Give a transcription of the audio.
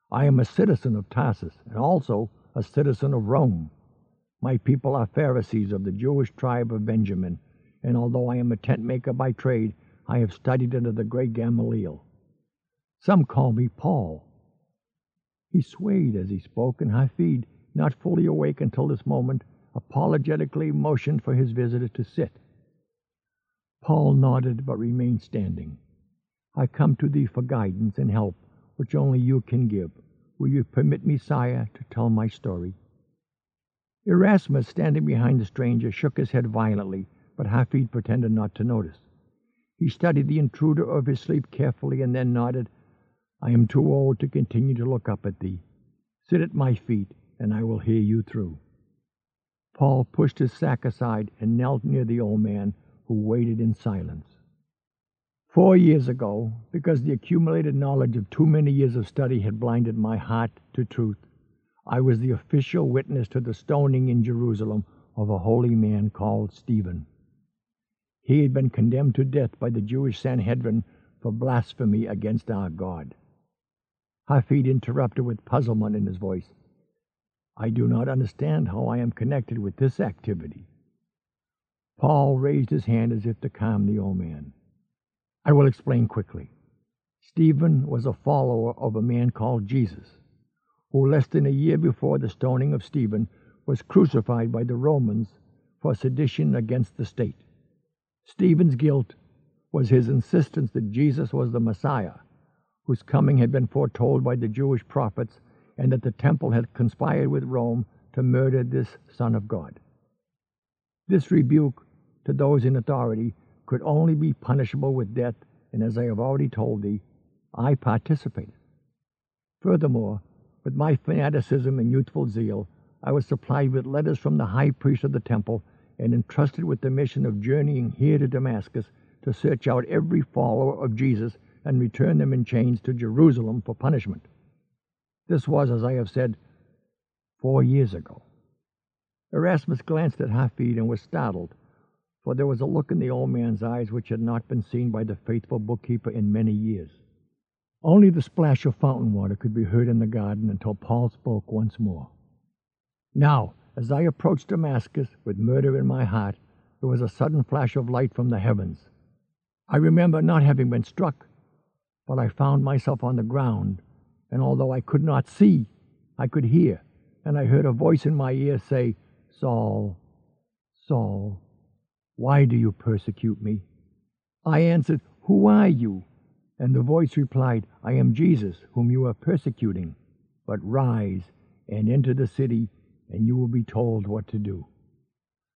I am a citizen of Tarsus, and also a citizen of Rome. My people are Pharisees of the Jewish tribe of Benjamin, and although I am a tent maker by trade, I have studied under the great Gamaliel. Some call me Paul." He swayed as he spoke, and Hafid, not fully awake until this moment, apologetically motioned for his visitor to sit. Paul nodded but remained standing. "I come to thee for guidance and help, which only you can give. Will you permit me, sire, to tell my story?" Erasmus, standing behind the stranger, shook his head violently, but Hafid pretended not to notice. He studied the intruder of his sleep carefully and then nodded. "I am too old to continue to look up at thee. Sit at my feet, and I will hear you through." Paul pushed his sack aside and knelt near the old man, who waited in silence. 4 years ago, because the accumulated knowledge of too many years of study had blinded my heart to truth, I was the official witness to the stoning in Jerusalem of a holy man called Stephen. He had been condemned to death by the Jewish Sanhedrin for blasphemy against our God. Hafid interrupted with puzzlement in his voice. "I do not understand how I am connected with this activity." Paul raised his hand as if to calm the old man. "I will explain quickly. Stephen was a follower of a man called Jesus, who less than a year before the stoning of Stephen was crucified by the Romans for sedition against the state. Stephen's guilt was his insistence that Jesus was the Messiah, whose coming had been foretold by the Jewish prophets, and that the temple had conspired with Rome to murder this Son of God. This rebuke to those in authority could only be punishable with death, and as I have already told thee, I participated. Furthermore, with my fanaticism and youthful zeal, I was supplied with letters from the high priest of the temple and entrusted with the mission of journeying here to Damascus to search out every follower of Jesus and return them in chains to Jerusalem for punishment. This was, as I have said, 4 years ago." Erasmus glanced at Hafid and was startled, for there was a look in the old man's eyes which had not been seen by the faithful bookkeeper in many years. Only the splash of fountain water could be heard in the garden until Paul spoke once more. "Now, as I approached Damascus with murder in my heart, there was a sudden flash of light from the heavens. I remember not having been struck, but I found myself on the ground, and although I could not see, I could hear, and I heard a voice in my ear say, 'Saul, Saul, why do you persecute me?' I answered, 'Who are you?' And the voice replied, 'I am Jesus, whom you are persecuting. But rise and enter the city, and you will be told what to do.'"